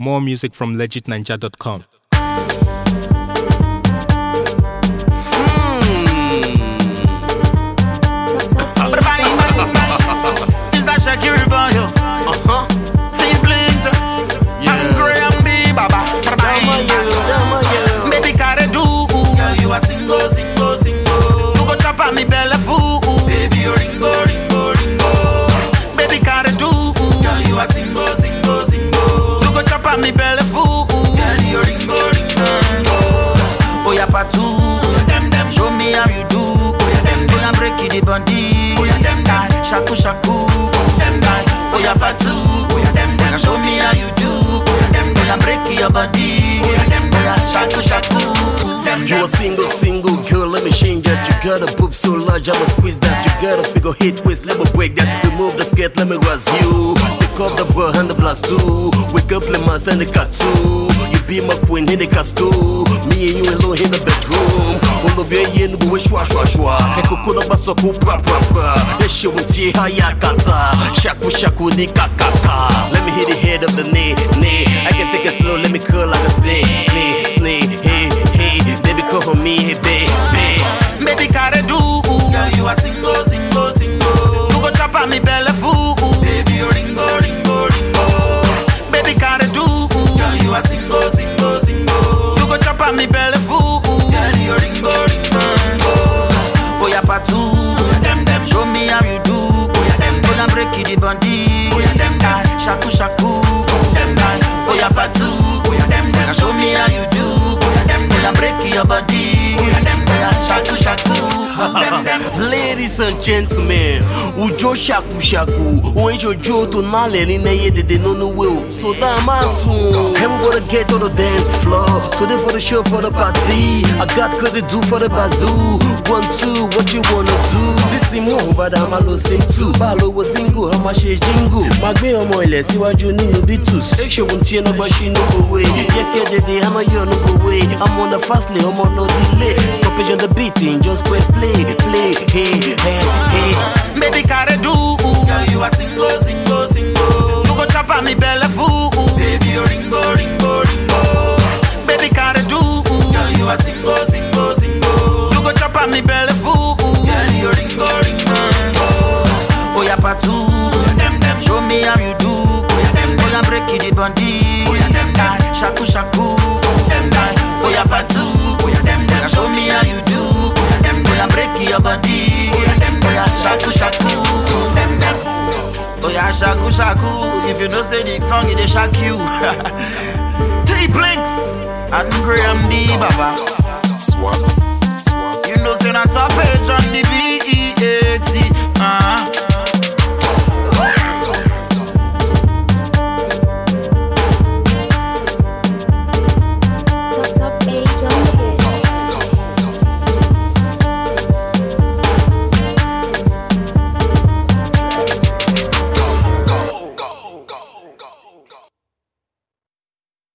More music from legitninja.com. Is that Shakira boy? See Blinks, Graham B, Baba. Baby, carry do. Girl, you are single. You go chop on me belly fool. Baby, you ringo. Baby, carry do. Girl, you are single. You go chop on me belly fool. Girl, you ringo. Oh, ya patu. Show me how you do. Gonna break it, the bandi. Shaku. Oh, ya patu. Show me how you do. Gonna break your body. Shaku. You a single girl, let me change that. You got a boob so large, I'ma squeeze that. You got a figure hit twist, let me break that. Remove the skirt, let me razz you. Pick up the bra and the blast too. We compliments and the cat too. You be my queen in the cast too. Me and you alone in the bedroom. On the bien yen go shwa. Eko kuna baso ku pra. Eshe unti hayakata. Shaku ni kakaka. Let me hit the head of the knee. I can take it slow, let me curl like a snake. Hey. Baby, call for me, hey, baby. Baby, carry do. Girl, you are single. You go chop on me belly fool. Baby, you ringo. Baby, carry do. Girl, you are single. You go chop on me belly fool. Girl, you ringo. Oh, ya patu. Show me how you do. Gonna break it, the bandi. Shaku. Oh, ya patu. Show me how you do. Gonna break your body. Shaku. Ladies and gentlemen, ujo shaku. Uenjo jo to nale ni na yede de no will. So damn soon. Everybody get on the dance floor. Today for the show, for the party. I got cause it do for the bazoo. 1, 2, what you wanna do? This is more, but I'm a losing too. Balo was single, how much is jingle? My baby, more or less, you are you need to be too. She won't see no, but she no go away. I'm a year no go away. I'm on the fast lane, I'm on no delay. Stoppage on the beating, just press play. Hey. Baby, carry do. Girl, you are single. You go chop on me belly fool. Baby, you ringo. Baby, carry do. Girl, you are single. You go chop on me belly fool. Girl, you ringo. Oh, ya patu. Show me how you do. Gonna break it, the bandi. Shaku. Oh, ya patu. Show me how you do. Gonna break your body. Shaku. Oh, yeah, shaku. If you don't say the song, it shock you. T Blinks and Graham D, Baba. Swaps.